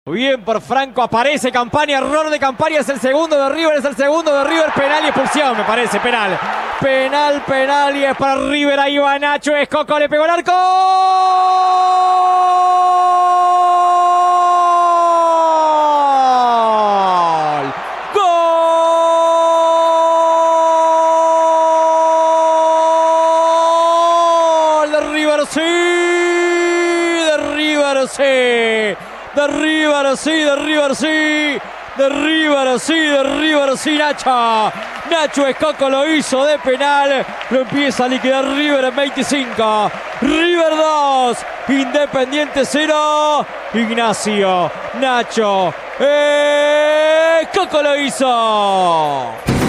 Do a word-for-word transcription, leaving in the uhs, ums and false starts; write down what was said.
Bien por Franco, aparece Campaña, error de Campaña, es el segundo de River, es el segundo de River, penal y expulsión, me parece, penal. Penal, penal y es para River, ahí va Nacho Escoco, le pegó el arco. ¡Gol! De River, sí, de River, sí. De River, sí, de River, sí. De River, sí, de River, sí, Nacho. Nacho Escoco lo hizo de penal. Lo empieza a liquidar River en veinticinco. River dos. Independiente cero. Ignacio Nacho Escoco lo hizo.